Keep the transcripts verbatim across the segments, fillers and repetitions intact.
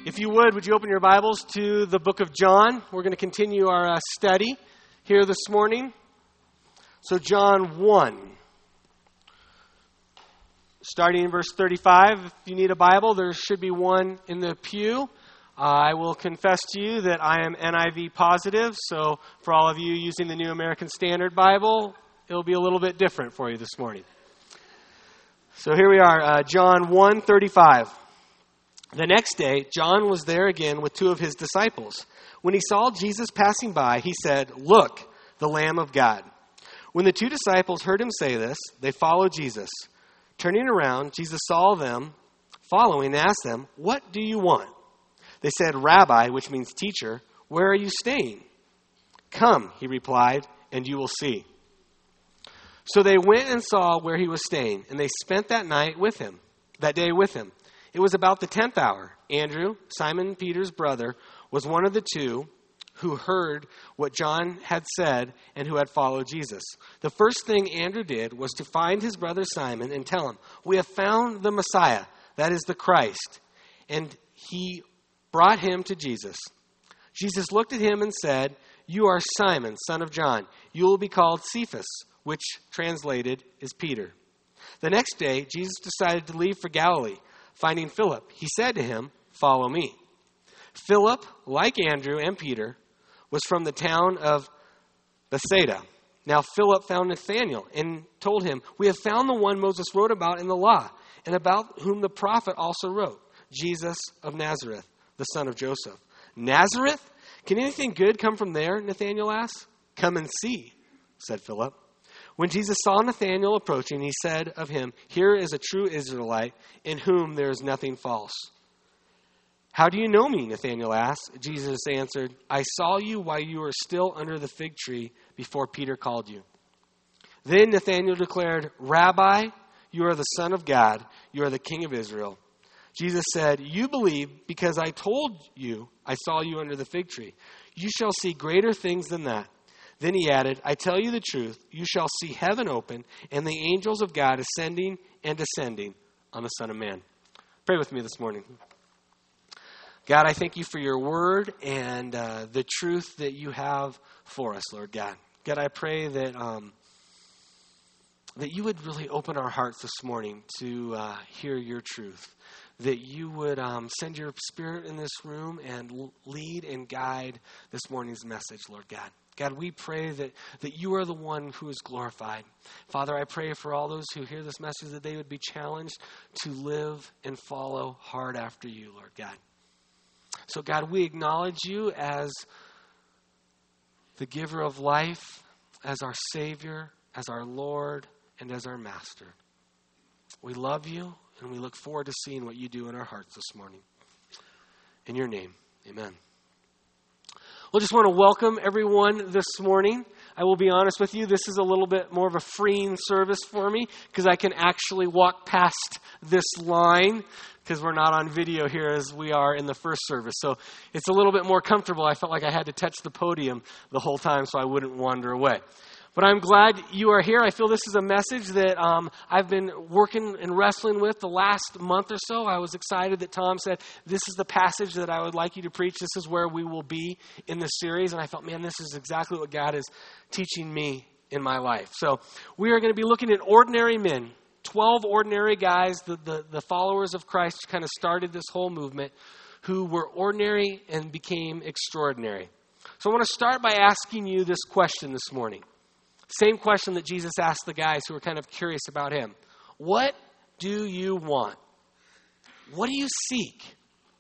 If you would, would you open your Bibles to the book of John? We're going to continue our uh, study here this morning. So John one, starting in verse thirty-five. If you need a Bible, there should be one in the pew. Uh, I will confess to you that I am N I V positive, so for all of you using the New American Standard Bible, it'll be a little bit different for you this morning. So here we are, uh, John one thirty-five. The next day, John was there again with two of his disciples. When he saw Jesus passing by, he said, "Look, the Lamb of God." When the two disciples heard him say this, they followed Jesus. Turning around, Jesus saw them following and asked them, "What do you want?" They said, "Rabbi," which means teacher, "where are you staying?" "Come," he replied, "and you will see." So they went and saw where he was staying, and they spent that night with him, that day with him. It was about the tenth hour. Andrew, Simon Peter's brother, was one of the two who heard what John had said and who had followed Jesus. The first thing Andrew did was to find his brother Simon and tell him, "We have found the Messiah," that is the Christ. And he brought him to Jesus. Jesus looked at him and said, "You are Simon, son of John. You will be called Cephas," which translated is Peter. The next day, Jesus decided to leave for Galilee. Finding Philip, he said to him, "Follow me." Philip, like Andrew and Peter, was from the town of Bethsaida. Now Philip found Nathanael and told him, "We have found the one Moses wrote about in the law, and about whom the prophet also wrote, Jesus of Nazareth, the son of Joseph." "Nazareth? Can anything good come from there?" Nathanael asked. "Come and see," said Philip. When Jesus saw Nathanael approaching, he said of him, "Here is a true Israelite, in whom there is nothing false." "How do you know me?" Nathanael asked. Jesus answered, "I saw you while you were still under the fig tree before Peter called you." Then Nathanael declared, "Rabbi, you are the Son of God. You are the King of Israel." Jesus said, "You believe because I told you I saw you under the fig tree. You shall see greater things than that." Then he added, "I tell you the truth, you shall see heaven open and the angels of God ascending and descending on the Son of Man." Pray with me this morning. God, I thank you for your word and uh, the truth that you have for us, Lord God. God, I pray that um, that you would really open our hearts this morning to uh, hear your truth. That you would um, send your spirit in this room and lead and guide this morning's message, Lord God. God, we pray that, that you are the one who is glorified. Father, I pray for all those who hear this message that they would be challenged to live and follow hard after you, Lord God. So God, we acknowledge you as the giver of life, as our Savior, as our Lord, and as our Master. We love you, and we look forward to seeing what you do in our hearts this morning. In your name, amen. Well, just want to welcome everyone this morning. I will be honest with you, this is a little bit more of a freeing service for me because I can actually walk past this line because we're not on video here as we are in the first service. So it's a little bit more comfortable. I felt like I had to touch the podium the whole time so I wouldn't wander away. But I'm glad you are here. I feel this is a message that um, I've been working and wrestling with the last month or so. I was excited that Tom said, "This is the passage that I would like you to preach. This is where we will be in the series." And I felt, man, this is exactly what God is teaching me in my life. So we are going to be looking at ordinary men, twelve ordinary guys, the, the, the followers of Christ kind of started this whole movement, who were ordinary and became extraordinary. So I want to start by asking you this question this morning. Same question that Jesus asked the guys who were kind of curious about him. What do you want? What do you seek?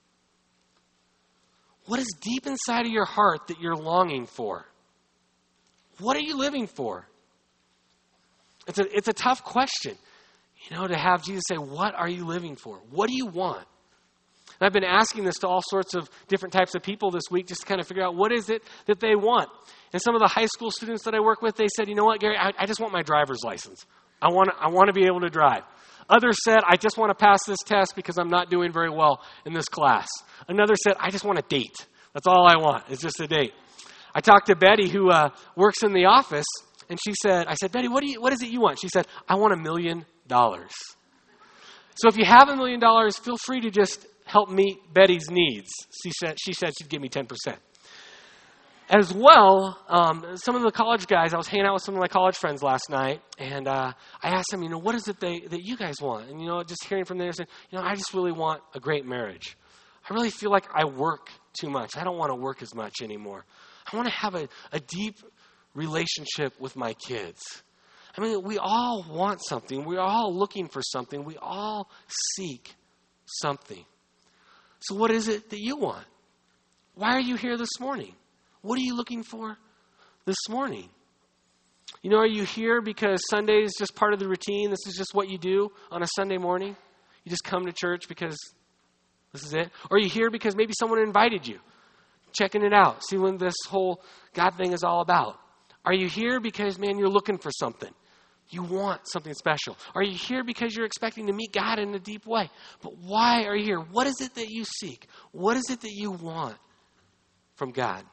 What is deep inside of your heart that you're longing for? What are you living for? It's a, it's a tough question, you know, to have Jesus say, "What are you living for? What do you want?" And I've been asking this to all sorts of different types of people this week just to kind of figure out what is it that they want. And some of the high school students that I work with, they said, "You know what, Gary, I, I just want my driver's license. I want to, I want to be able to drive." Others said, "I just want to pass this test because I'm not doing very well in this class." Another said, "I just want a date. That's all I want. It's just a date." I talked to Betty, who uh, works in the office, and she said, I said, "Betty, what do you, what is it you want?" She said, "I want a million dollars." So if you have a million dollars, feel free to just help meet Betty's needs. She said, she said she'd give me ten percent. As well, um, some of the college guys, I was hanging out with some of my college friends last night, and uh, I asked them, you know, what is it they, that you guys want? And, you know, just hearing from them, saying, you know, I just really want a great marriage. I really feel like I work too much. I don't want to work as much anymore. I want to have a, a deep relationship with my kids. I mean, we all want something. We're all looking for something. We all seek something. So what is it that you want? Why are you here this morning? What are you looking for this morning? You know, are you here because Sunday is just part of the routine? This is just what you do on a Sunday morning? You just come to church because this is it? Or are you here because maybe someone invited you? Checking it out. See what this whole God thing is all about. Are you here because, man, you're looking for something? You want something special. Are you here because you're expecting to meet God in a deep way? But why are you here? What is it that you seek? What is it that you want from God?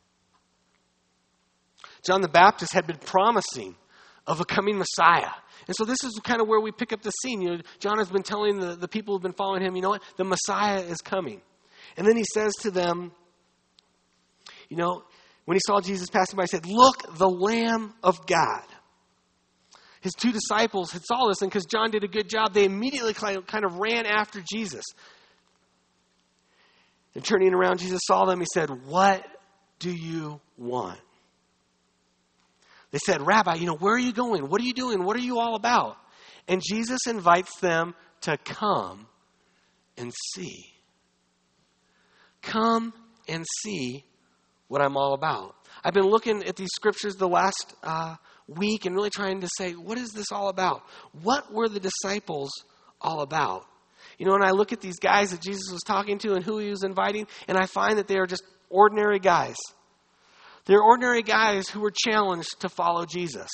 John the Baptist had been promising of a coming Messiah. And so this is kind of where we pick up the scene. You know, John has been telling the, the people who have been following him, you know what? The Messiah is coming. And then he says to them, you know, when he saw Jesus passing by, he said, look, the Lamb of God. His two disciples had saw this, and because John did a good job, they immediately kind of ran after Jesus. And turning around, Jesus saw them. He said, what do you want? They said, Rabbi, you know, where are you going? What are you doing? What are you all about? And Jesus invites them to come and see. Come and see what I'm all about. I've been looking at these scriptures the last uh, week and really trying to say, what is this all about? What were the disciples all about? You know, and I look at these guys that Jesus was talking to and who he was inviting, and I find that they are just ordinary guys. They're ordinary guys who were challenged to follow Jesus.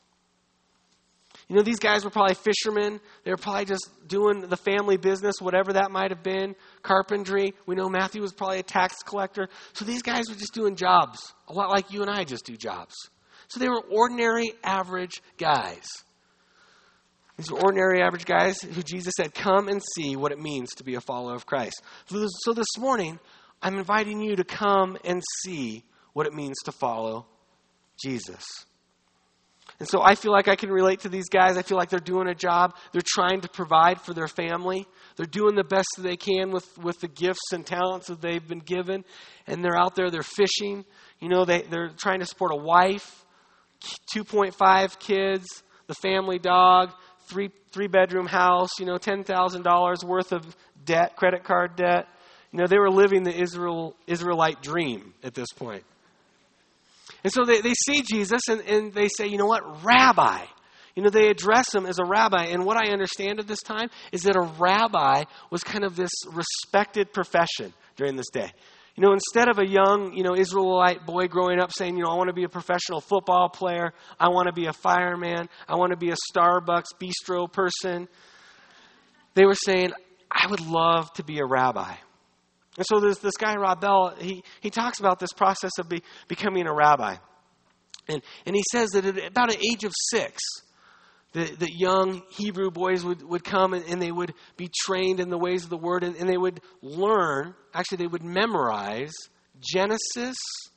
You know, these guys were probably fishermen. They were probably just doing the family business, whatever that might have been. Carpentry. We know Matthew was probably a tax collector. So these guys were just doing jobs, a lot like you and I just do jobs. So they were ordinary, average guys. These were ordinary, average guys who Jesus said, come and see what it means to be a follower of Christ. So this, so this morning, I'm inviting you to come and see what it means to follow Jesus. And so I feel like I can relate to these guys. I feel like they're doing a job. They're trying to provide for their family. They're doing the best that they can with, with the gifts and talents that they've been given. And they're out there, they're fishing. You know, they, they're trying to support a wife, two point five kids, the family dog, three three bedroom house, you know, ten thousand dollars worth of debt, credit card debt. You know, they were living the Israel Israelite dream at this point. And so they, they see Jesus and, and they say, you know what, Rabbi. You know, they address him as a rabbi. And what I understand at this time is that a rabbi was kind of this respected profession during this day. You know, instead of a young, you know, Israelite boy growing up saying, you know, I want to be a professional football player. I want to be a fireman. I want to be a Starbucks bistro person. They were saying, I would love to be a rabbi. And so there's this guy, Rob Bell, he, he talks about this process of be, becoming a rabbi. And and he says that at about the age of six, the, the young Hebrew boys would, would come and, and they would be trained in the ways of the word. And, and they would learn, actually they would memorize Genesis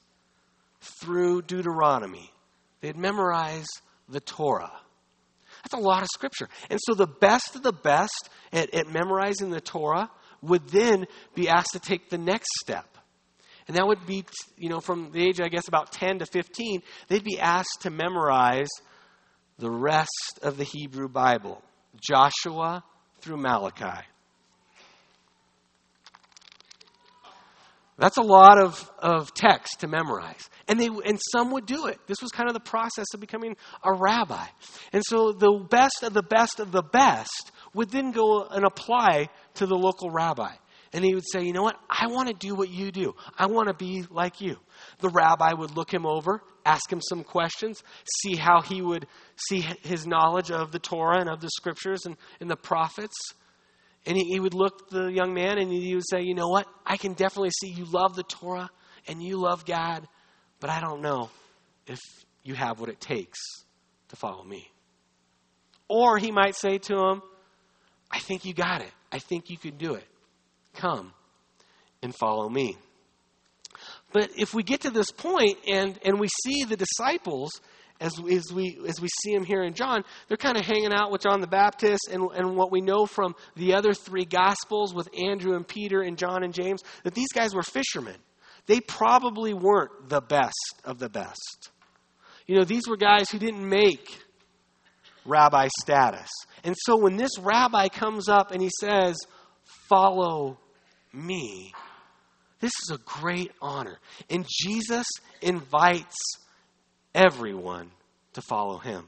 through Deuteronomy. They'd memorize the Torah. That's a lot of scripture. And so the best of the best at, at memorizing the Torah would then be asked to take the next step. And that would be, you know, from the age, I guess, about ten to fifteen, they'd be asked to memorize the rest of the Hebrew Bible, Joshua through Malachi. That's a lot of, of text to memorize. And they and some would do it. This was kind of the process of becoming a rabbi. And so the best of the best of the best would then go and apply to the local rabbi. And he would say, you know what? I want to do what you do. I want to be like you. The rabbi would look him over, ask him some questions, see how he would see his knowledge of the Torah and of the scriptures and, and the prophets. And he, he would look the young man and he would say, you know what? I can definitely see you love the Torah and you love God, but I don't know if you have what it takes to follow me. Or he might say to him, I think you got it. I think you can do it. come and follow me. But if we get to this point and, and we see the disciples, as, as we as we see them here in John, they're kind of hanging out with John the Baptist, and, and what we know from the other three Gospels with Andrew and Peter and John and James, that these guys were fishermen. They probably weren't the best of the best. You know, these were guys who didn't make rabbi status. And so when this rabbi comes up and he says, follow me, this is a great honor. And Jesus invites everyone to follow him.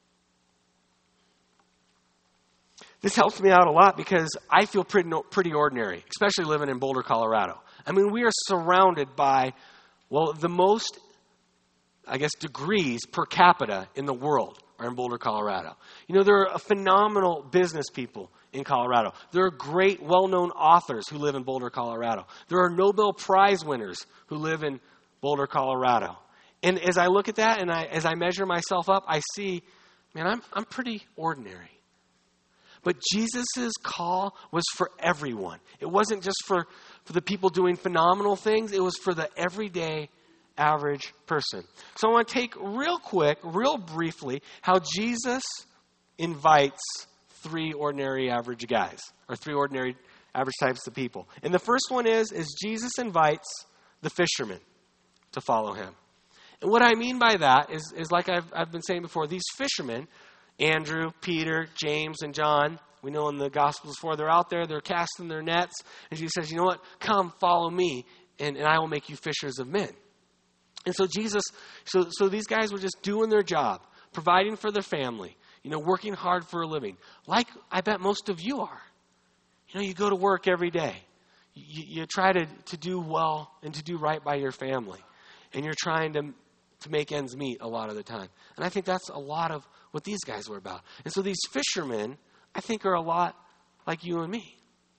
This helps me out a lot because I feel pretty, pretty ordinary, especially living in Boulder, Colorado. I mean, we are surrounded by, well, the most, I guess, degrees per capita in the world are in Boulder, Colorado. You know, there are phenomenal business people in Colorado. There are great, well-known authors who live in Boulder, Colorado. There are Nobel Prize winners who live in Boulder, Colorado. And as I look at that and I, as I measure myself up, I see, man, I'm I'm pretty ordinary. But Jesus' call was for everyone. It wasn't just for, for the people doing phenomenal things. It was for the everyday, average person. So I want to take real quick, real briefly, how Jesus invites three ordinary average guys, or three ordinary average types of people. And the first one is, is Jesus invites the fishermen to follow him. And what I mean by that is, is like I've, I've been saying before, these fishermen, Andrew, Peter, James, and John, we know in the Gospels before, they're out there, they're casting their nets, and Jesus says, you know what, come, follow me, and, and I will make you fishers of men. And so Jesus, so, so these guys were just doing their job, providing for their family, you know, working hard for a living, like I bet most of you are. You know, you go to work every day. You, you try to, to do well and to do right by your family, and you're trying to to make ends meet a lot of the time. And I think that's a lot of what these guys were about. And so these fishermen, I think, are a lot like you and me.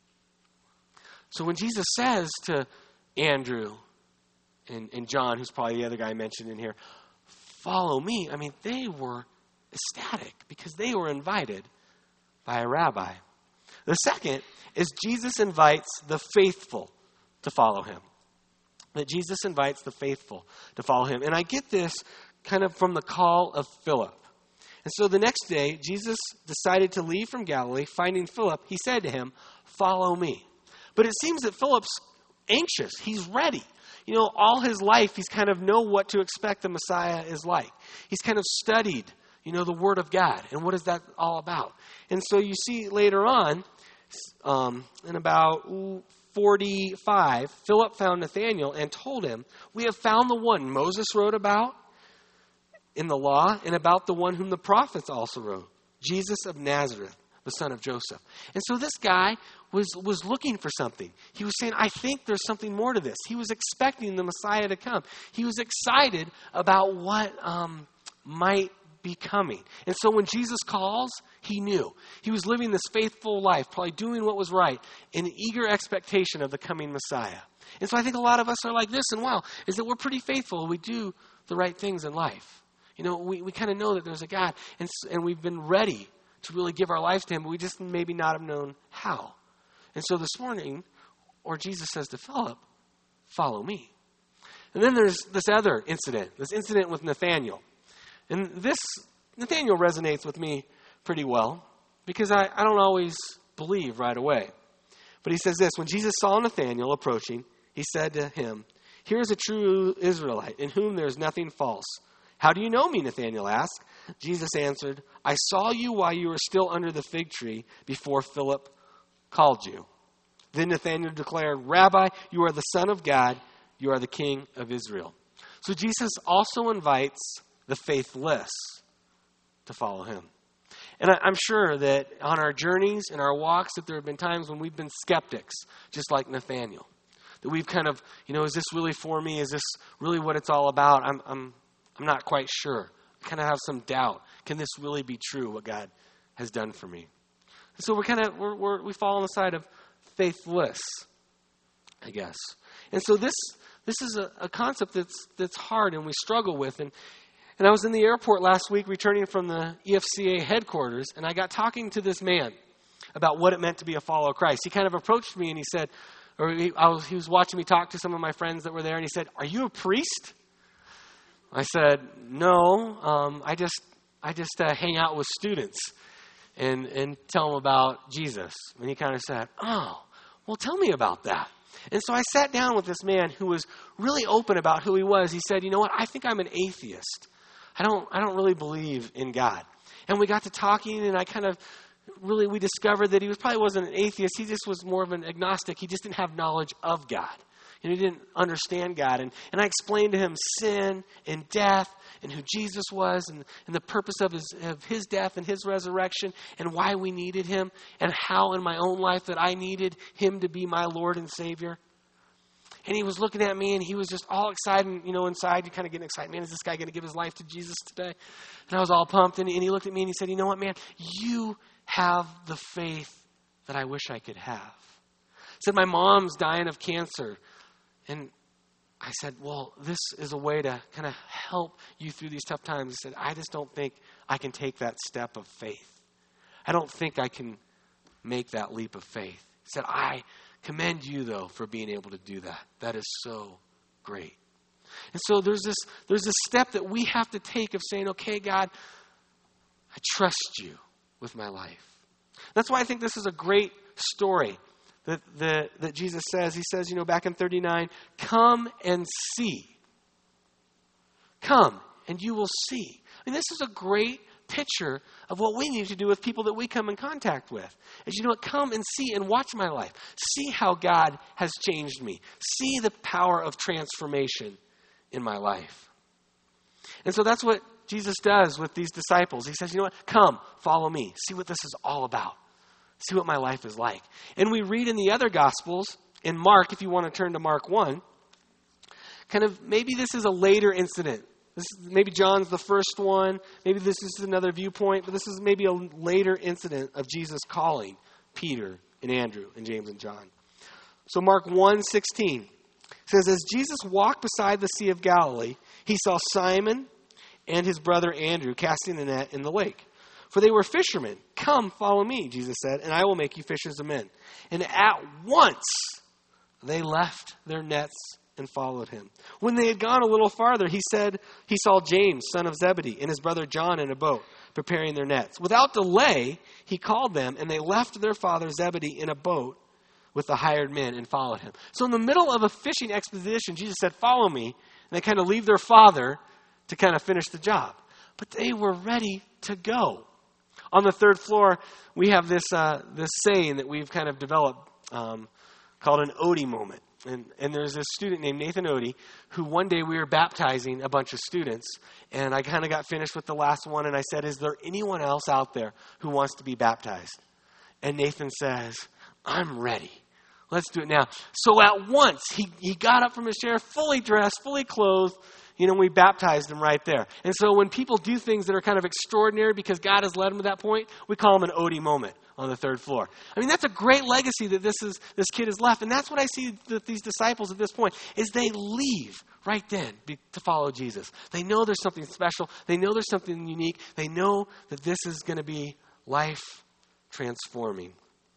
So when Jesus says to Andrew and, and John, who's probably the other guy I mentioned in here, follow me, I mean, they were ecstatic because they were invited by a rabbi. The second is Jesus invites the faithful to follow him. That Jesus invites the faithful to follow him. And I get this kind of from the call of Philip. And so the next day, Jesus decided to leave from Galilee. Finding Philip, he said to him, follow me. But it seems that Philip's anxious. He's ready. You know, all his life, he's kind of know what to expect the Messiah is like. He's kind of studied, you know, the Word of God. And what is that all about? And so you see later on, um, in about Ooh, forty-five, Philip found Nathanael and told him, we have found the one Moses wrote about in the law and about the one whom the prophets also wrote, Jesus of Nazareth, the son of Joseph. And so this guy was, was looking for something. He was saying, I think there's something more to this. He was expecting the Messiah to come. He was excited about what um, might be coming. And so when Jesus calls, he knew. He was living this faithful life, probably doing what was right, in eager expectation of the coming Messiah. And so I think a lot of us are like this, and wow, is that we're pretty faithful. We do the right things in life. You know, we, we kind of know that there's a God, and, and we've been ready to really give our lives to him, but we just maybe not have known how. And so this morning, or Jesus says to Philip, follow me. And then there's this other incident, this incident with Nathanael. And this, Nathanael resonates with me pretty well because I, I don't always believe right away. But he says this, when Jesus saw Nathanael approaching, he said to him, here is a true Israelite in whom there is nothing false. How do you know me? Nathanael asked. Jesus answered, I saw you while you were still under the fig tree before Philip called you. Then Nathanael declared, Rabbi, you are the Son of God. You are the King of Israel. So Jesus also invites the faithless to follow him. And I, I'm sure that on our journeys and our walks that there have been times when we've been skeptics, just like Nathanael. That we've kind of, you know, is this really for me? Is this really what it's all about? I'm I'm I'm not quite sure. I kind of have some doubt. Can this really be true, what God has done for me? And so we're kind of, we're, we're, we fall on the side of faithless, I guess. And so this this is a, a concept that's that's hard and we struggle with. And And I was in the airport last week returning from the E F C A headquarters, and I got talking to this man. about what it meant to be a follower of Christ. He kind of approached me and he said, or he, I was, he was watching me talk to some of my friends that were there, and he said, "Are you a priest?" I said, "No, um, I just I just uh, hang out with students and and tell them about Jesus." And he kind of said, "Oh, well, tell me about that." And so I sat down with this man who was really open about who he was. He said, "You know what? I think I'm an atheist. I don't I don't really believe in God." And we got to talking, and I kind of really, we discovered that he was probably wasn't an atheist. He just was more of an agnostic. He just didn't have knowledge of God. And he didn't understand God. And, and I explained to him sin and death and who Jesus was and, and the purpose of his, of his death and his resurrection and why we needed him and how in my own life that I needed him to be my Lord and Savior. And he was looking at me, and he was just all excited. And, you know, inside, you kind of getting excited. Man, is this guy going to give his life to Jesus today? And I was all pumped. And, and he looked at me, and he said, "You know what, man? You have the faith that I wish I could have." He said, "My mom's dying of cancer." And I said, "Well, this is a way to kind of help you through these tough times." He said, "I just don't think I can take that step of faith. I don't think I can make that leap of faith." He said, "I commend you, though, for being able to do that. That is so great." And so there's this there's this step that we have to take of saying, "Okay, God, I trust you with my life." That's why I think this is a great story that, that, that Jesus says. He says, you know, back in thirty-nine, "Come and see. Come and you will see." I mean, this is a great picture of what we need to do with people that we come in contact with. Is, you know what, come and see and watch my life. See how God has changed me. See the power of transformation in my life. And so that's what Jesus does with these disciples. He says, "You know what, come, follow me. See what this is all about. See what my life is like." And we read in the other Gospels, in Mark, if you want to turn to Mark one, kind of maybe this is a later incident. This is, maybe John's the first one. Maybe this is another viewpoint, but this is maybe a later incident of Jesus calling Peter and Andrew and James and John. So Mark one sixteen says, "As Jesus walked beside the Sea of Galilee, he saw Simon and his brother Andrew casting the net in the lake. For they were fishermen. 'Come, follow me,' Jesus said, 'and I will make you fishers of men.' And at once they left their nets and followed him. When they had gone a little farther, he said he saw James, son of Zebedee, and his brother John in a boat, preparing their nets. Without delay, he called them, and they left their father Zebedee in a boat with the hired men and followed him." So in the middle of a fishing expedition, Jesus said, "Follow me." And they kind of leave their father to kind of finish the job. But they were ready to go. On the third floor, we have this uh, this saying that we've kind of developed um, called an Odie moment. And, and there's this student named Nathan Odie who one day we were baptizing a bunch of students. And I kind of got finished with the last one. And I said, "Is there anyone else out there who wants to be baptized?" And Nathan says, "I'm ready. Let's do it now." So at once, he, he got up from his chair, fully dressed, fully clothed. You know, we baptized him right there. And so when people do things that are kind of extraordinary because God has led them to that point, we call them an Odie moment on the third floor. I mean, that's a great legacy that this is this kid has left. And that's what I see that these disciples at this point is they leave right then be, to follow Jesus. They know there's something special. They know there's something unique. They know that this is going to be life transforming.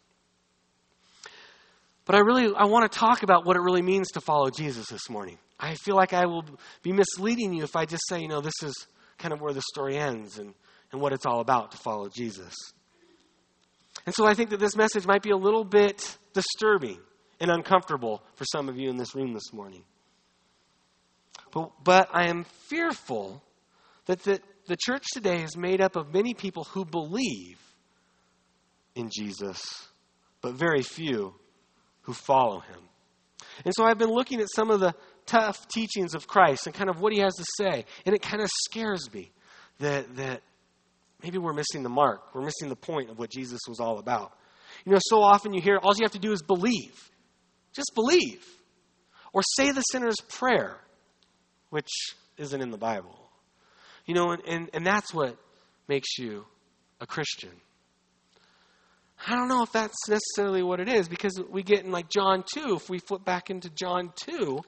But I really, I want to talk about what it really means to follow Jesus this morning. I feel like I will be misleading you if I just say, you know, this is kind of where the story ends and, and what it's all about to follow Jesus. And so I think that this message might be a little bit disturbing and uncomfortable for some of you in this room this morning. But, but I am fearful that the, the church today is made up of many people who believe in Jesus, but very few who follow him. And so I've been looking at some of the tough teachings of Christ and kind of what he has to say. And it kind of scares me that, that maybe we're missing the mark. We're missing the point of what Jesus was all about. You know, so often you hear, all you have to do is believe. Just believe. Or say the sinner's prayer, which isn't in the Bible. You know, and, and, and that's what makes you a Christian. I don't know if that's necessarily what it is, because we get in like John two, if we flip back into John two,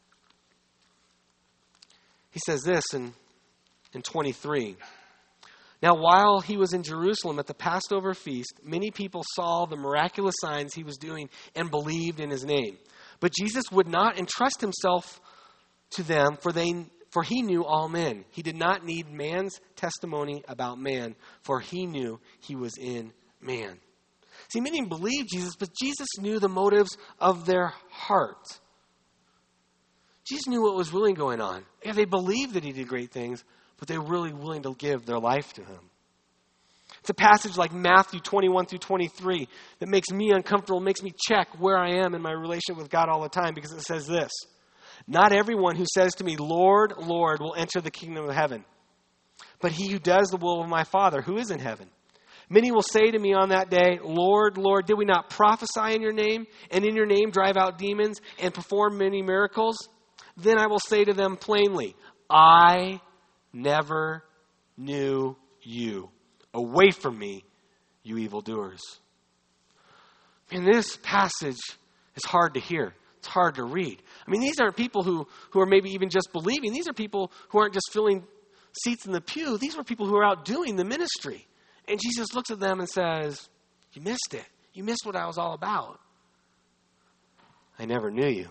he says this in, in twenty-three. Now, while he was in Jerusalem at the Passover feast, many people saw the miraculous signs he was doing and believed in his name. But Jesus would not entrust himself to them, for they for he knew all men. He did not need man's testimony about man, for he knew he was in man. See, many believed Jesus, but Jesus knew the motives of their heart. Jesus knew what was really going on. Yeah, they believed that he did great things, but they were really willing to give their life to him. It's a passage like Matthew twenty-one through twenty-three that makes me uncomfortable, makes me check where I am in my relationship with God all the time, because it says this: not everyone who says to me, Lord, Lord, will enter the kingdom of heaven, but he who does the will of my Father who is in heaven. Many will say to me on that day, Lord, Lord, did we not prophesy in your name, and in your name drive out demons and perform many miracles? Then I will say to them plainly, I never knew you. Away from me, you evildoers. And this passage is hard to hear. It's hard to read. I mean, these aren't people who, who are maybe even just believing. These are people who aren't just filling seats in the pew. These were people who are out doing the ministry. And Jesus looks at them and says, you missed it. You missed what I was all about. I never knew you.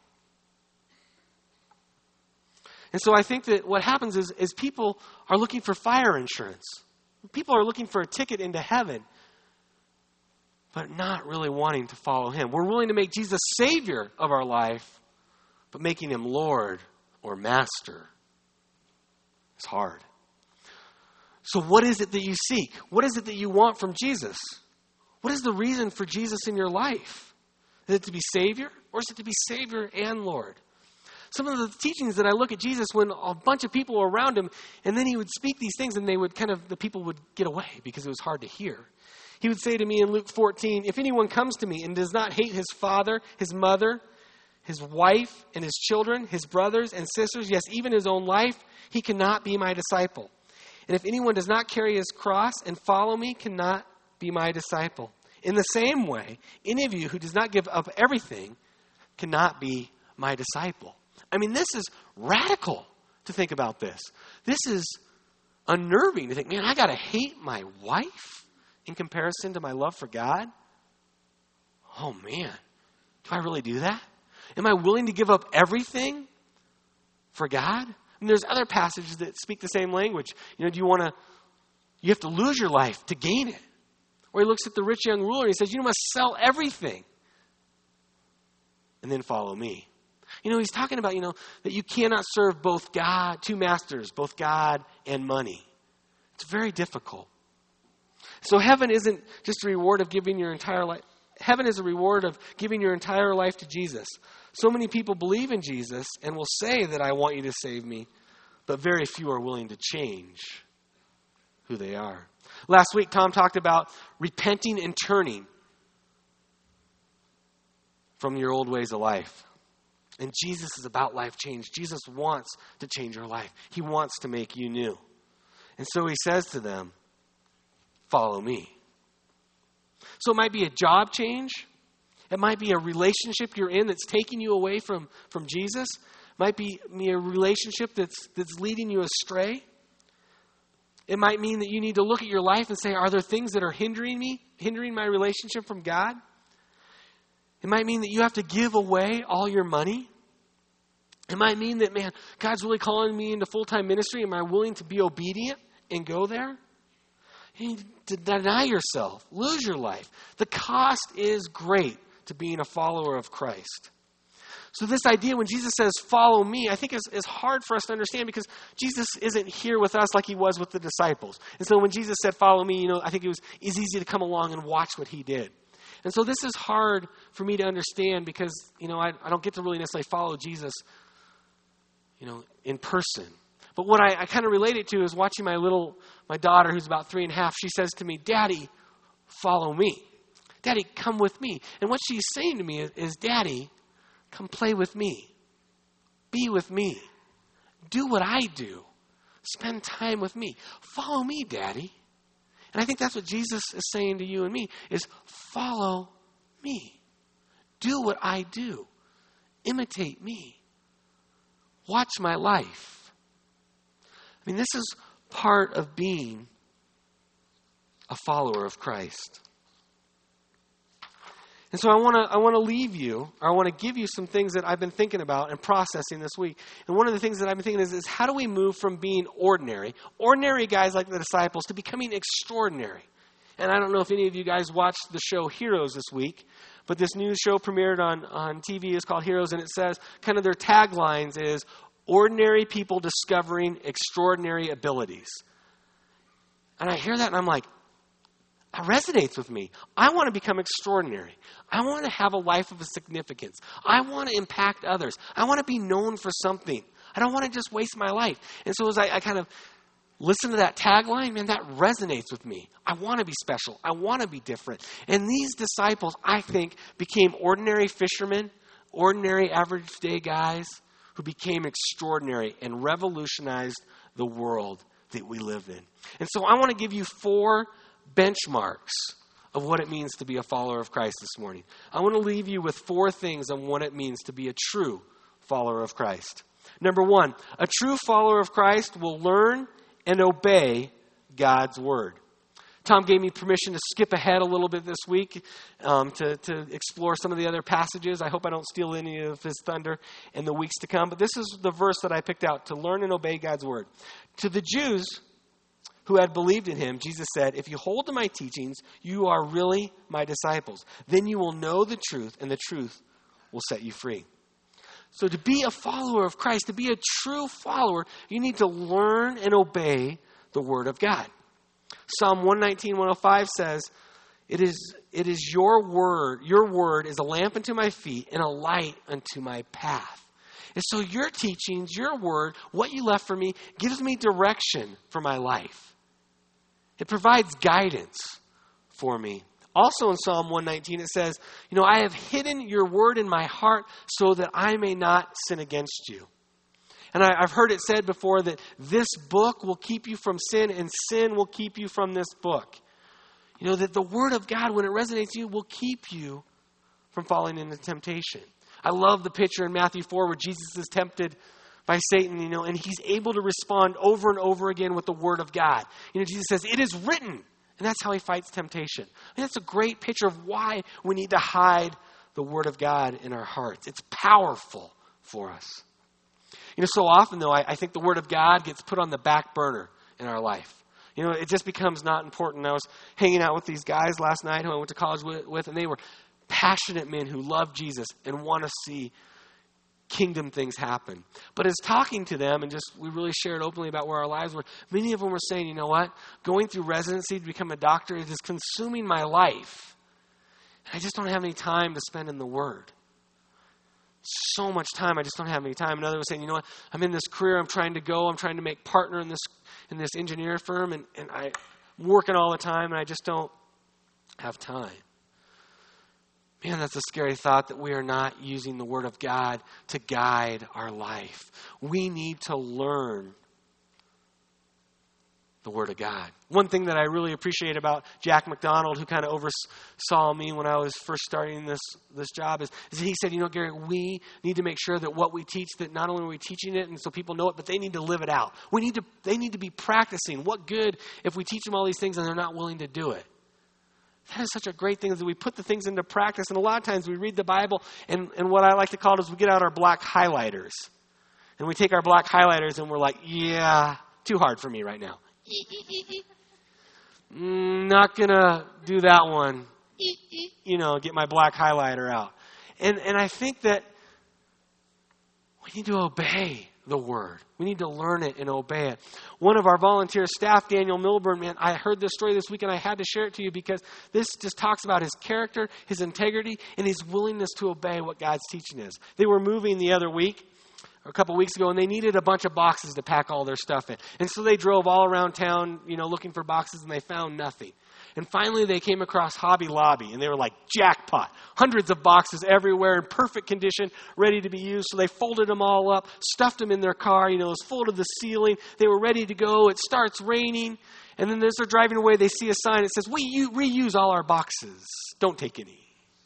And so I think that what happens is, is people are looking for fire insurance. People are looking for a ticket into heaven, but not really wanting to follow him. We're willing to make Jesus Savior of our life, but making him Lord or Master is hard. So what is it that you seek? What is it that you want from Jesus? What is the reason for Jesus in your life? Is it to be Savior, or is it to be Savior and Lord? Some of the teachings that I look at Jesus when a bunch of people were around him, and then he would speak these things, and they would kind of, the people would get away because it was hard to hear. He would say to me in Luke fourteen, if anyone comes to me and does not hate his father, his mother, his wife, and his children, his brothers and sisters, yes, even his own life, he cannot be my disciple. And if anyone does not carry his cross and follow me, cannot be my disciple. In the same way, any of you who does not give up everything cannot be my disciple. I mean, this is radical to think about this. This is unnerving to think, man, I got to hate my wife in comparison to my love for God? Oh, man. Do I really do that? Am I willing to give up everything for God? And there's other passages that speak the same language. You know, do you want to, you have to lose your life to gain it. Or he looks at the rich young ruler and he says, you must sell everything and then follow me. You know, he's talking about, you know, that you cannot serve both God, two masters, both God and money. It's very difficult. So heaven isn't just a reward of giving your entire life. Heaven is a reward of giving your entire life to Jesus. So many people believe in Jesus and will say that I want you to save me, but very few are willing to change who they are. Last week, Tom talked about repenting and turning from your old ways of life. And Jesus is about life change. Jesus wants to change your life. He wants to make you new. And so he says to them, follow me. So it might be a job change. It might be a relationship you're in that's taking you away from, from Jesus. It might be, be a relationship that's, that's leading you astray. It might mean that you need to look at your life and say, are there things that are hindering me, hindering my relationship from God? It might mean that you have to give away all your money. It might mean that, man, God's really calling me into full-time ministry. Am I willing to be obedient and go there? You need to deny yourself, lose your life. The cost is great to being a follower of Christ. So this idea when Jesus says, follow me, I think is, is hard for us to understand because Jesus isn't here with us like he was with the disciples. And so when Jesus said, follow me, you know, I think it was it's easy to come along and watch what he did. And so this is hard for me to understand because, you know, I, I don't get to really necessarily follow Jesus, you know, in person. But what I, I kind of relate it to is watching my little, my daughter who's about three and a half. She says to me, Daddy, follow me. Daddy, come with me. And what she's saying to me is, is Daddy, come play with me. Be with me. Do what I do. Spend time with me. Follow me, Daddy. And I think that's what Jesus is saying to you and me is follow me. Do what I do. Imitate me. Watch my life. I mean, this is part of being a follower of Christ. And so I want to I want to leave you, or I want to give you some things that I've been thinking about and processing this week. And one of the things that I've been thinking is, is how do we move from being ordinary, ordinary guys like the disciples, to becoming extraordinary? And I don't know if any of you guys watched the show Heroes this week, but this new show premiered on, on T V is called Heroes, and it says, kind of their taglines is, ordinary people discovering extraordinary abilities. And I hear that and I'm like, that resonates with me. I want to become extraordinary. I want to have a life of a significance. I want to impact others. I want to be known for something. I don't want to just waste my life. And so as I, I kind of listen to that tagline, man, that resonates with me. I want to be special. I want to be different. And these disciples, I think, became ordinary fishermen, ordinary average day guys who became extraordinary and revolutionized the world that we live in. And so I want to give you four benchmarks of what it means to be a follower of Christ this morning. I want to leave you with four things on what it means to be a true follower of Christ. Number one, a true follower of Christ will learn and obey God's word. Tom gave me permission to skip ahead a little bit this week um, to, to explore some of the other passages. I hope I don't steal any of his thunder in the weeks to come. But this is the verse that I picked out, to learn and obey God's word. To the Jews who had believed in him, Jesus said, if you hold to my teachings, you are really my disciples. Then you will know the truth, and the truth will set you free. So to be a follower of Christ, to be a true follower, you need to learn and obey the word of God. Psalm one nineteen, one oh five says, it is, it is your word, your word is a lamp unto my feet and a light unto my path. And so your teachings, your word, what you left for me, gives me direction for my life. It provides guidance for me. Also in Psalm one nineteen, it says, you know, I have hidden your word in my heart so that I may not sin against you. And I, I've heard it said before that this book will keep you from sin and sin will keep you from this book. You know, that the word of God, when it resonates with you, will keep you from falling into temptation. I love the picture in Matthew four where Jesus is tempted by Satan, you know, and he's able to respond over and over again with the word of God. You know, Jesus says, it is written. And that's how he fights temptation. I mean, that's a great picture of why we need to hide the word of God in our hearts. It's powerful for us. You know, so often, though, I, I think the word of God gets put on the back burner in our life. You know, it just becomes not important. I was hanging out with these guys last night who I went to college with, with and they were passionate men who love Jesus and want to see kingdom things happen. But as talking to them, and just we really shared openly about where our lives were, many of them were saying, you know what, going through residency to become a doctor, it is consuming my life. I just don't have any time to spend in the Word. So much time, I just don't have any time. Another was saying, you know what, I'm in this career, I'm trying to go, I'm trying to make partner in this in this engineer firm, and, and I'm working all the time, and I just don't have time. Man, that's a scary thought that we are not using the Word of God to guide our life. We need to learn the Word of God. One thing that I really appreciate about Jack McDonald, who kind of oversaw me when I was first starting this, this job, is, is he said, you know, Gary, we need to make sure that what we teach, that not only are we teaching it and so people know it, but they need to live it out. We need to, they need to be practicing. What good if we teach them all these things and they're not willing to do it? That is such a great thing, is that we put the things into practice. And a lot of times we read the Bible, and, and what I like to call it is we get out our black highlighters. And we take our black highlighters and we're like, yeah, too hard for me right now. mm, not going to do that one. You know, get my black highlighter out. And, and I think that we need to obey the Word. We need to learn it and obey it. One of our volunteer staff, Daniel Milburn, man, I heard this story this week and I had to share it to you because this just talks about his character, his integrity, and his willingness to obey what God's teaching is. They were moving the other week, or a couple weeks ago, and they needed a bunch of boxes to pack all their stuff in. And so they drove all around town, you know, looking for boxes, and they found nothing. And finally, they came across Hobby Lobby, and they were like, jackpot. Hundreds of boxes everywhere in perfect condition, ready to be used. So they folded them all up, stuffed them in their car. You know, it was full to the ceiling. They were ready to go. It starts raining. And then as they're driving away, they see a sign that says, we u- reuse all our boxes. Don't take any.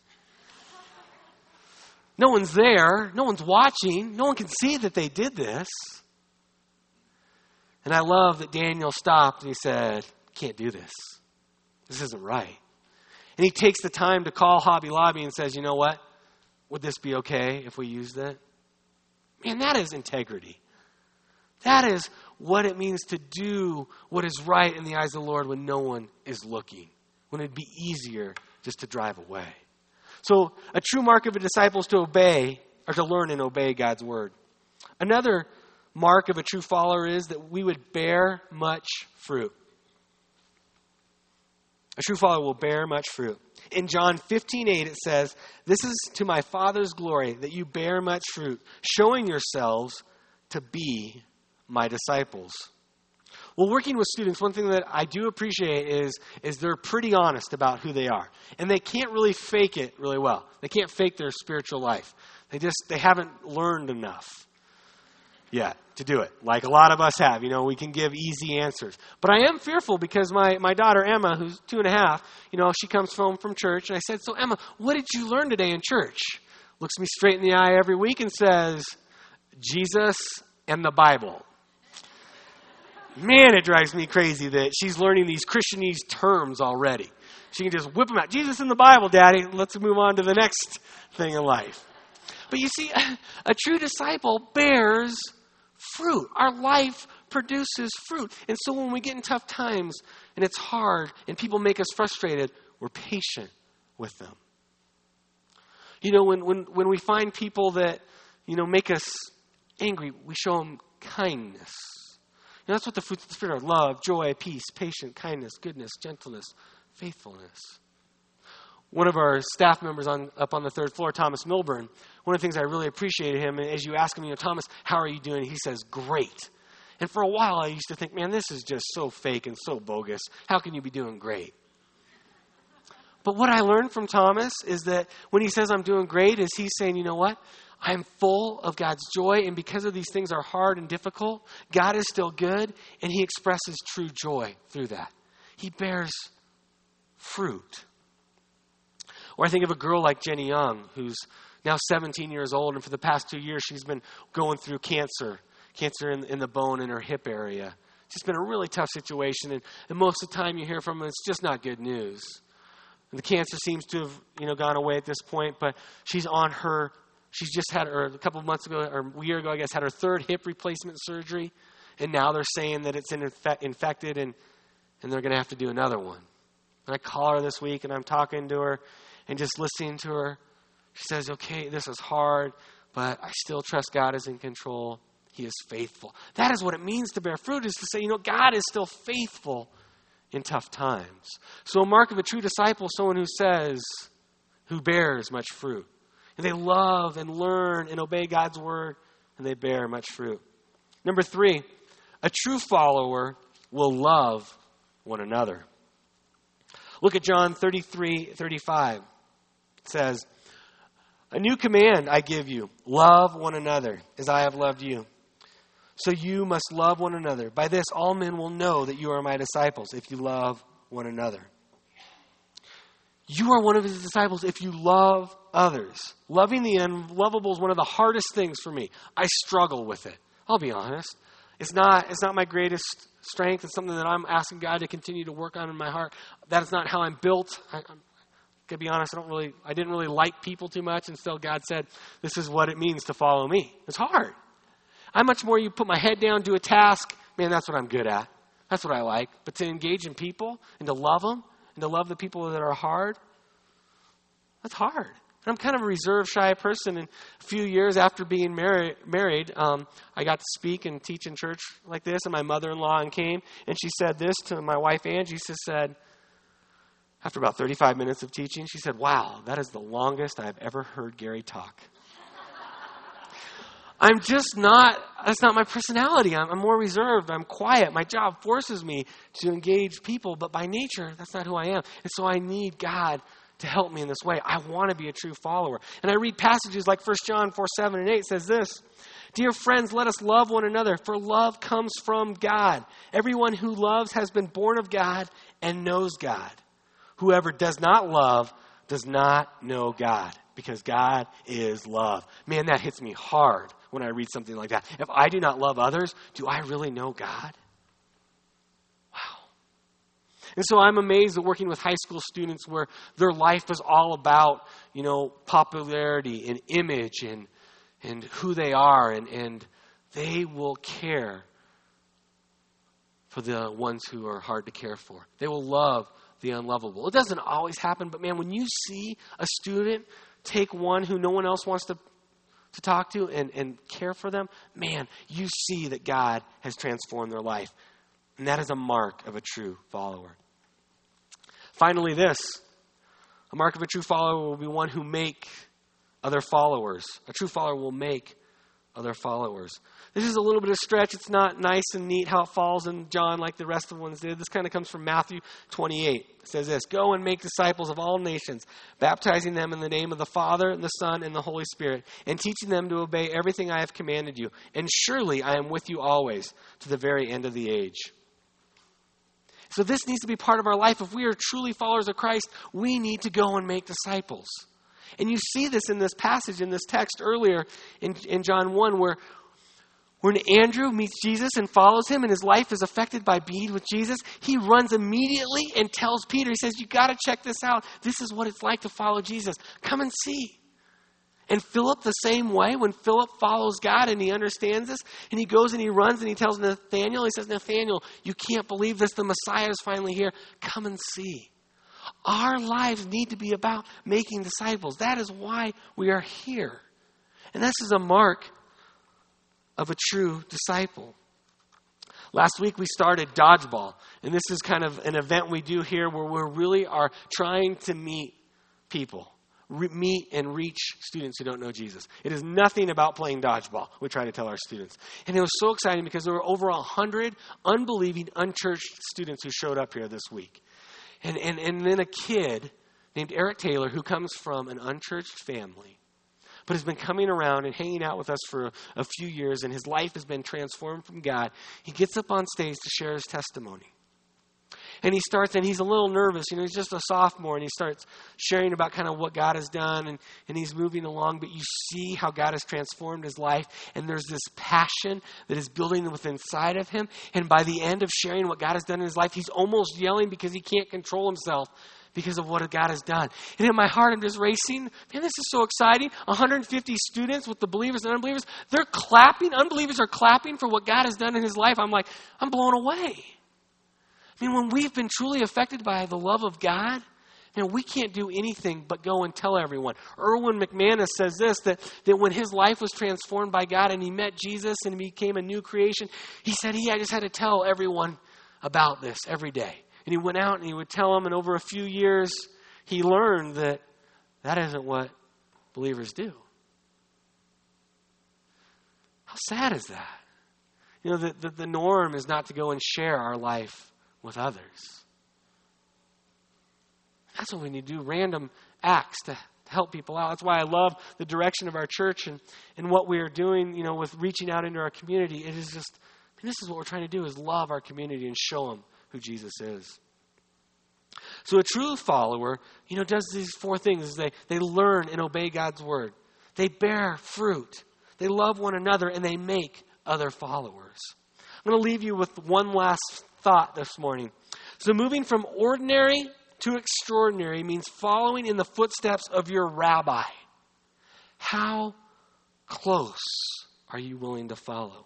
No one's there. No one's watching. No one can see that they did this. And I love that Daniel stopped and he said, can't do this. This isn't right. And he takes the time to call Hobby Lobby and says, you know what? Would this be okay if we used it? Man, that is integrity. That is what it means to do what is right in the eyes of the Lord when no one is looking, when it'd be easier just to drive away. So a true mark of a disciple is to obey, or to learn and obey God's word. Another mark of a true follower is that we would bear much fruit. A true follower will bear much fruit. In John fifteen eight it says, "This is to my Father's glory, that you bear much fruit, showing yourselves to be my disciples." Well, working with students, one thing that I do appreciate is, is they're pretty honest about who they are. And they can't really fake it really well. They can't fake their spiritual life. They just, they haven't learned enough yet to do it. Like a lot of us have. You know, we can give easy answers. But I am fearful because my, my daughter, Emma, who's two and a half, you know, she comes home from church. And I said, so Emma, what did you learn today in church? Looks me straight in the eye every week and says, Jesus and the Bible. Man, it drives me crazy that she's learning these Christianese terms already. She can just whip them out. Jesus in the Bible, Daddy. Let's move on to the next thing in life. But you see, a true disciple bears fruit. Our life produces fruit. And so when we get in tough times and it's hard and people make us frustrated, we're patient with them. You know, when, when, when we find people that, you know, make us angry, we show them kindness. And that's what the fruits of the Spirit are: love, joy, peace, patience, kindness, goodness, gentleness, faithfulness. One of our staff members on up on the third floor, Thomas Milburn, one of the things I really appreciated him, as you ask him, you know, Thomas, how are you doing? He says, great. And for a while I used to think, man, this is just so fake and so bogus. How can you be doing great? But what I learned from Thomas is that when he says I'm doing great, is he's saying, you know what? I'm full of God's joy, and because of these things are hard and difficult, God is still good, and he expresses true joy through that. He bears fruit. Or I think of a girl like Jenny Young, who's now seventeen years old, and for the past two years she's been going through cancer, cancer in, in the bone in her hip area. It's just been a really tough situation, and, and most of the time you hear from her, it's just not good news. And the cancer seems to have, you know, gone away at this point, but she's on her She's just had, or a couple of months ago, or a year ago, I guess, had her third hip replacement surgery. And now they're saying that it's infe- infected and, and they're going to have to do another one. And I call her this week and I'm talking to her and just listening to her. She says, okay, this is hard, but I still trust God is in control. He is faithful. That is what it means to bear fruit, is to say, you know, God is still faithful in tough times. So a mark of a true disciple is someone who says, who bears much fruit. And they love and learn and obey God's word, and they bear much fruit. Number three, a true follower will love one another. Look at John thirty-three thirty-five. It says, a new command I give you, love one another as I have loved you. So you must love one another. By this all men will know that you are my disciples, if you love one another. You are one of his disciples if you love others. Loving the unlovable is one of the hardest things for me. I struggle with it. I'll be honest. It's not, it's not my greatest strength. It's something that I'm asking God to continue to work on in my heart. That is not how I'm built. I, I'm to be honest, I don't really, I didn't really like people too much until God said, this is what it means to follow me. It's hard. I'm much more, you put my head down, do a task. Man, that's what I'm good at. That's what I like. But to engage in people and to love them, and to love the people that are hard, that's hard. And I'm kind of a reserved, shy person. And a few years after being married, married um, I got to speak and teach in church like this. And my mother-in-law came, and she said this to my wife, Angie. She said, after about thirty-five minutes of teaching, she said, wow, that is the longest I've ever heard Gary talk. I'm just not, that's not my personality. I'm, I'm more reserved. I'm quiet. My job forces me to engage people, but by nature, that's not who I am. And so I need God to help me in this way. I want to be a true follower. And I read passages like First John four, seven, and eight says this, dear friends, let us love one another, for love comes from God. Everyone who loves has been born of God and knows God. Whoever does not love does not know God, because God is love. Man, that hits me hard when I read something like that. If I do not love others, do I really know God? Wow. And so I'm amazed at working with high school students where their life is all about, you know, popularity and image and and who they are, and, and they will care for the ones who are hard to care for. They will love the unlovable. It doesn't always happen, but man, when you see a student take one who no one else wants to to talk to and, and care for them, man, you see that God has transformed their life. And that is a mark of a true follower. Finally, this. A mark of a true follower will be one who make other followers. A true follower will make other followers. This is a little bit of stretch. It's not nice and neat how it falls in John like the rest of the ones did. This kind of comes from Matthew twenty-eight. It says this, "Go and make disciples of all nations, baptizing them in the name of the Father, and the Son, and the Holy Spirit, and teaching them to obey everything I have commanded you. And surely I am with you always to the very end of the age." So this needs to be part of our life. If we are truly followers of Christ, we need to go and make disciples. And you see this in this passage, in this text earlier in, in John one, where when Andrew meets Jesus and follows him and his life is affected by being with Jesus, he runs immediately and tells Peter, he says, "You got to check this out. This is what it's like to follow Jesus. Come and see." And Philip the same way, when Philip follows God and he understands this, and he goes and he runs and he tells Nathanael, he says, "Nathanael, you can't believe this. The Messiah is finally here. Come and see." Our lives need to be about making disciples. That is why we are here. And this is a mark of a true disciple. Last week we started Dodgeball. And this is kind of an event we do here where we really are trying to meet people. Re- meet and reach students who don't know Jesus. It is nothing about playing dodgeball, we try to tell our students. And it was so exciting because there were over a hundred unbelieving, unchurched students who showed up here this week. And, and, and then a kid named Eric Taylor, who comes from an unchurched family, but has been coming around and hanging out with us for a, a few years, and his life has been transformed from God. He gets up on stage to share his testimony. And he starts, and he's a little nervous. You know, he's just a sophomore, and he starts sharing about kind of what God has done, and, and he's moving along. But you see how God has transformed his life, and there's this passion that is building within inside of him. And by the end of sharing what God has done in his life, he's almost yelling because he can't control himself because of what God has done. And in my heart, I'm just racing. Man, this is so exciting. one hundred fifty students with the believers and unbelievers. They're clapping. Unbelievers are clapping for what God has done in his life. I'm like, I'm blown away. I mean, when we've been truly affected by the love of God, man, we can't do anything but go and tell everyone. Erwin McManus says this, that, that when his life was transformed by God and he met Jesus and he became a new creation, he said he just had to tell everyone about this every day. And he went out and he would tell them, and over a few years, he learned that that isn't what believers do. How sad is that? You know, the, the, the norm is not to go and share our life with others. That's what we need to do, random acts to help people out. That's why I love the direction of our church and, and what we are doing, you know, with reaching out into our community. It is just, I mean, this is what we're trying to do, is love our community and show them who Jesus is. So a true follower, you know, does these four things. They, they learn and obey God's word. They bear fruit. They love one another, and they make other followers. I'm going to leave you with one last thought this morning. So moving from ordinary to extraordinary means following in the footsteps of your rabbi. How close are you willing to follow?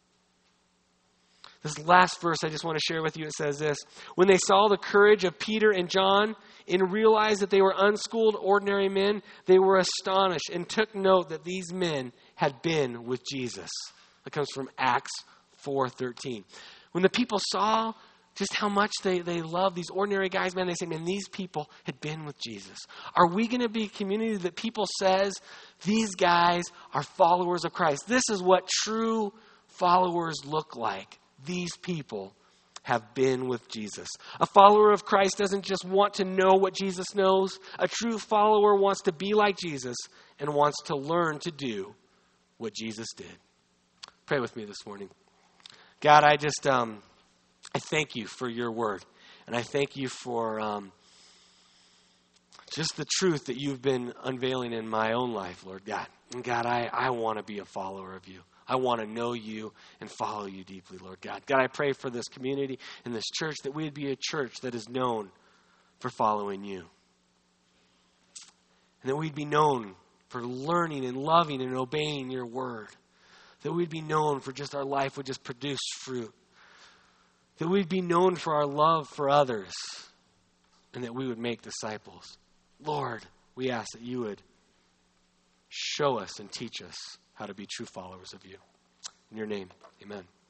This last verse I just want to share with you, it says this: "When they saw the courage of Peter and John and realized that they were unschooled, ordinary men, they were astonished and took note that these men had been with Jesus." That comes from Acts four thirteen. When the people saw just how much they, they love these ordinary guys, man, they say, man, these people had been with Jesus. Are we going to be a community that people says, these guys are followers of Christ? This is what true followers look like. These people have been with Jesus. A follower of Christ doesn't just want to know what Jesus knows. A true follower wants to be like Jesus and wants to learn to do what Jesus did. Pray with me this morning. God, I just, um, I thank you for your word. And I thank you for um, just the truth that you've been unveiling in my own life, Lord God. And God, I, I want to be a follower of you. I want to know you and follow you deeply, Lord God. God, I pray for this community and this church that we'd be a church that is known for following you. And that we'd be known for learning and loving and obeying your word. That we'd be known for just our life would just produce fruit. That we'd be known for our love for others. And that we would make disciples. Lord, we ask that you would show us and teach us how to be true followers of you. In your name, amen.